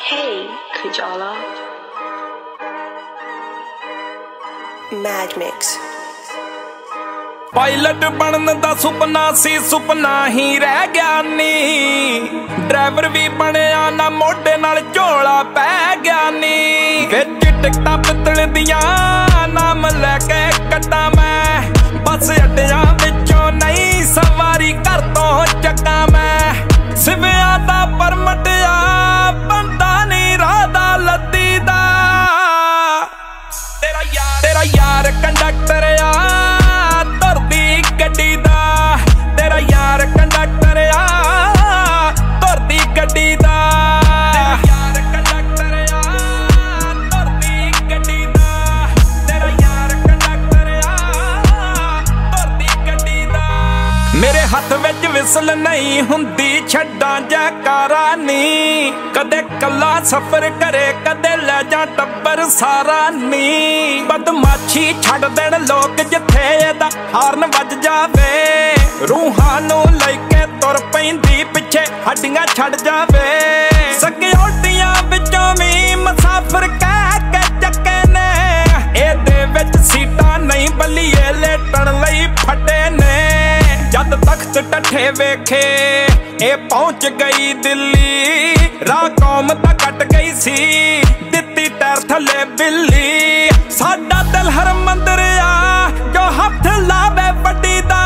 Hey, Kujala. Mad Mix. Pilot ਬਣਨ ਦਾ ਸੁਪਨਾ ਸੀ, ਸੁਪਨਾ ਹੀ ਰਹਿ ਗਿਆ ਨੀ। ਡਰਾਈਵਰ ਵੀ ਬਣਿਆ ਨਾ, ਮੋਢੇ ਨਾਲ ਝੋਲਾ ਪੈ ਗਿਆ ਨੀ। ਵਿੱਚ ਟਿਕਟਾਂ ਪਿੱਤਲ ਦੀਆਂ ਨਾਮ ਲੈ ਕੇ ਕੱਟਾਂ ਮੈਂ, ਬੱਸ ਅੱਡਿਆਂ ਵਿੱਚੋਂ ਨਹੀਂ ਸਵਾਰੀ ਘਰ ਤੋਂ ਚੱਕਾਂ ਮੈਂ। ਸਿਵਿਆਂ ਦਾ ਪਰਮਟ ਆ ਬੰਦਾ ਨੀ ਰਾਹ ਦਾ ਲੱਦੀ ਦਾ। ਤੇਰਾ ਯਾਰ ਕੰਡਕਟਰ ਆ ਧਰਦੀ ਗੱਡੀ ਦਾ। ਤੇਰਾ ਯਾਰ ਕੰਡਕਟਰ ਆ ਧਰਦੀ ਗੱਡੀ ਦਾ। ਯਾਰ ਕੰਡਕਟਰ ਆ ਧਰਦੀ ਗੱਡੀ ਦਾ। ਤੇਰਾ ਯਾਰ ਕੰਡਕਟਰ ਆ ਧਰਦੀ ਗੱਡੀ ਦਾ। ਮੇਰੇ ਹੱਥ ਵਿੱਚ ਵਿਸਲ ਨਹੀਂ ਹੁੰਦੀ, ਛੱਡਾਂ ਜੈਕਾਰਾ ਨੀ। ਕਦੇ ਕੱਲਾ ਸਫ਼ਰ ਕਰੇ, ਕਦੇ ਲੈ ਜਾ ਟੱਬਰ ਸਾਰਾ ਨੀ। ਬਦਮਾਸ਼ੀ ਛੱਡ ਦੇਣ ਲੋਕ ਜਿੱਥੇ ਇਹਦਾ ਹਾਰਨ ਵੱਜ ਜਾਵੇ। ਰੂਹਾਂ ਨੂੰ ਲੈ ਕੇ ਤੁਰ ਪੈਂਦੀ ਪਿੱਛੇ ਹੱਡੀਆਂ ਛੱਡ ਜਾਵੇ। ਸਿਕਿਉਰਟੀਆਂ ਵਿੱਚੋਂ ਵੀ ਮੁਸਾਫਰ ਕਹਿ ਕੇ ਚੱਕੇ ਨੇ। ਇਹਦੇ ਵਿੱਚ ਸੀਟਾਂ ਨਹੀਂ ਬੱਲੀਏ ਲੇਟਣ ਲਈ ਫੱਟੇ ਨੇ। ਜਦ ਤਖਤ ਟੱਠੇ ਵੇਖੇ ਇਹ ਪਹੁੰਚ ਗਈ ਦਿੱਲੀ। ਰਾਹ ਕੌਮ ਤਾਂ ਕੱਟ ਗਈ ਸੀ, ਦਿੱਤੀ ਟੈਰ ਥੱਲੇ ਬਿੱਲੀ। ਸਾਡਾ ਦਿਲ ਹਰ ਮੰਦਰ ਆ ਜੋ ਹੱਥ ਲਾਵੇ ਵੱਡੀ ਦਾ।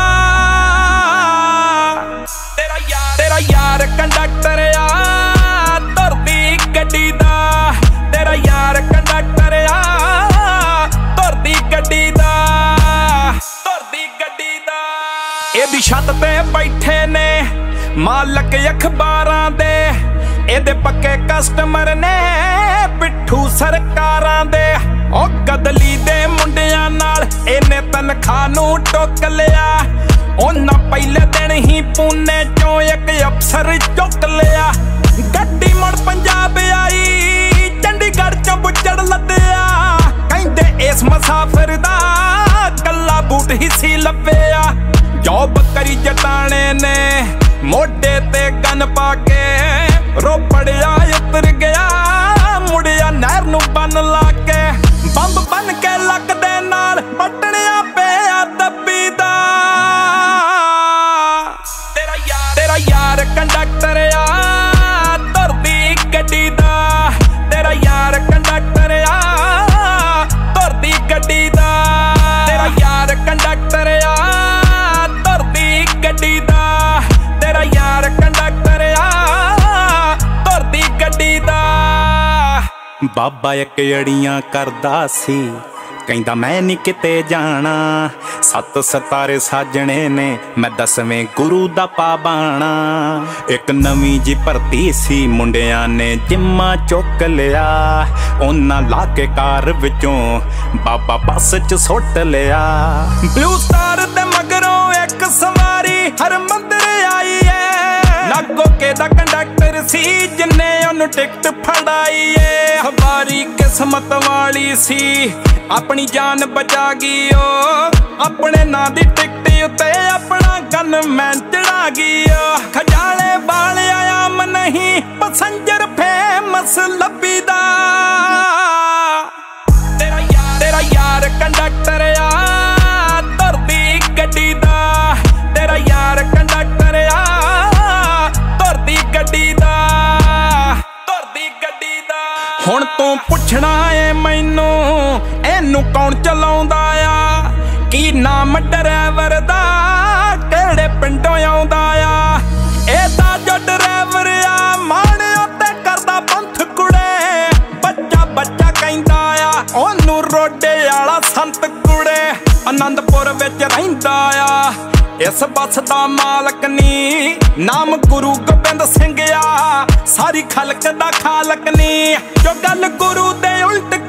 ਤੇਰਾ ਯਾਰ ਕੰਡਕਟਰ ਆ ਧਰਦੀ ਗੱਡੀ ਦਾ। ਤੇਰਾ ਯਾਰ ਕੰਡਕਟਰ ਆ ਧਰਦੀ ਗੱਡੀ ਦਾ। ਧਰਦੀ ਗੱਡੀ ਦਾ। ਇਹਦੀ ਛੱਤ ਤੇ ਬੈਠੇ ਨੇ ਮਾਲਕ ਅਖਬਾਰਾਂ ਦੇ। ਇਹਦੇ ਪੱਕੇ ਕਸਟਮਰ ਨੇ ਪਿੱਠੂ ਸਰਕਾਰਾਂ ਦੇ। ਉਹ ਗਦਲੀ ਦੇ ਮੁੰਡਿਆਂ ਨਾਲ ਇਹਨੇ ਤਨਖਾਹ ਨੂੰ ਟੋਕ ਲਿਆ। ਉਹਨਾਂ ਪਹਿਲੇ ਦਿਨ ਹੀ ਪੂਨੇ ਚੋਂ ਇੱਕ ਅਫਸਰ ਚੁੱਕ ਲਿਆ। ਗੱਡੀ ਮੁੜ ਪੰਜਾਬ ਆਈ, ਚੰਡੀਗੜ੍ਹ ਚੋਂ ਬੁੱਚੜ ਲੱਦਿਆ। ਕਹਿੰਦੇ ਇਸ ਮੁਸਾਫਰ ਦਾ ਕੱਲਾ ਬੂਟ ਹੀ ਸੀ ਲੱਭਿਆ। ਜੋਬ ਕਰੀ ਜਟਾਣੇ ਨੇ ਮੋਢੇ ਤੇ ਗਨ ਪਾ ਕੇ। ਰੋਪੜਿਆ ਉਤਰ ਗਿਆ, ਮੁੜਿਆ ਨਹਿਰ ਨੂੰ ਬੰਨ ਲਾ ਕੇ। ਬੰਬ ਬਨ ਕੇ ਲੱਕ ਦੇ ਨਾਲ ਪਟਣਿਆ ਪਿਆ ਦੱਬੀ ਦਾ। ਤੇਰਾ ਯਾਰ ਕੰਡਕਟਰ ਆ ਧਰਦੀ ਗੱਡੀ ਦਾ। ਤੇਰਾ ਯਾਰ ਕੰਡਕਟਰ ਆ ਧਰਦੀ ਗੱਡੀ ਦਾ। ਤੇਰਾ ਯਾਰ ਕੰਡਕਟਰ ਆ ਧਰਦੀ ਗੱਡੀ ਦਾ। ਤੇਰਾ ਯਾਰ ਕੰਡਕਟਰ ਆ ਧਰਦੀ ਗੱਡੀ ਦਾ। ਬਾਬਾ ਇੱਕ ਅੜੀਆਂ ਕਰਦਾ ਸੀ, ਕਹਿੰਦਾ ਮੈਂ ਨੀ ਕਿਤੇ ਜਾਣਾ। 7 ਸਿਤਾਰੇ ਸਾਜਣੇ ਨੇ, ਮੈਂ 10ਵੇਂ ਗੁਰੂ ਦਾ ਪਾਬਾਣਾ। ਇੱਕ ਨਵੀਂ ਜੀ ਭਰਤੀ ਸੀ, ਮੁੰਡਿਆਂ ਨੇ ਜਿੰਮਾ ਚੁੱਕ ਲਿਆ। ਉਹਨਾਂ ਲਾ ਕੇ ਕਾਰ ਵਿੱਚੋਂ ਬਾਬਾ ਬੱਸ 'ਚ ਸੁੱਟ ਲਿਆ। ਬਲੂ ਸਟਾਰ ਤੇ ਮਗਰੋਂ ਇੱਕ ਸਵਾਰੀ ਹਰ ਮੰਦਰ ਆਈ ਏ। ਨਾਗੋਕੇ ਦਾ ਕੰਡਕਟਰ ਸੀ ਜਿੰਨੇ ਉਹਨੂੰ ਟਿਕਟ ਫੜਾਈ ਏ। ਹਵਾਰੀ ਕਿਸਮਤ ਵਾਲੀ ਸੀ, ਆਪਣੀ ਜਾਨ ਬਚਾ ਗਈ ਓ। ਆਪਣੇ ਨਾਂ ਦੀ ਟਿਕਟ ਉੱਤੇ ਆਪਣਾ ਗਨਮੈਨ ਚੜਾ ਗਈ ਓ। ਖਜਾਲੇ ਵਾਲਿਆ ਆਮ ਨਹੀਂ, ਪੈਸੰਜਰ ਫੇਮਸ ਲੱਭੀ ਦਾ। ਤੇਰਾ ਯਾਰ ਕੰਡਕਟਰ ਆ ਧਰਦੀ ਗੱਡੀ ਦਾ। ਤੇਰਾ ਯਾਰ ਕੰਡਕਟਰ ਆ ਧਰਦੀ ਗੱਡੀ ਦਾ। ਧਰਦੀ ਗੱਡੀ ਦਾ। ਹੁਣ ਤੂੰ ਪੁੱਛਣਾ ਏ ਮੈਨੂੰ ਇਹਨੂੰ ਕੌਣ ਚਲਾਉਂਦਾ ਆ। ਕੀ ਨਾਮ ਡਰਾਈਵਰ ਦਾ, ਕਿਹੜੇ ਪਿੰਡੋਂ ਆਉਂਦਾ ਆ। ਇਹਦਾ ਜੋ ਡਰਾਈਵਰ ਆ ਮਾਣ ਉੱਤੇ ਕਰਦਾ ਪੰਥ ਕੁੜੇ। ਬੱਚਾ ਕਹਿੰਦਾ ਆ ਉਹਨੂੰ ਰੋਡੇ ਵਾਲਾ ਸੰਤ ਕੁੜੇ। ਆਨੰਦਪੁਰ ਵਿੱਚ ਰਹਿੰਦਾ ਆ ਇਸ ਬੱਸ ਦਾ ਮਾਲਕ ਨੀ। ਨਾਮ ਗੁਰੂ ਗੋਬਿੰਦ ਸਿੰਘ ਆ, ਸਾਰੀ ਖਲਕ ਦਾ ਖਾਲਕ ਨੀ। ਜੋ ਗੱਲ ਗੁਰੂ ਦੇ ਉਲਟ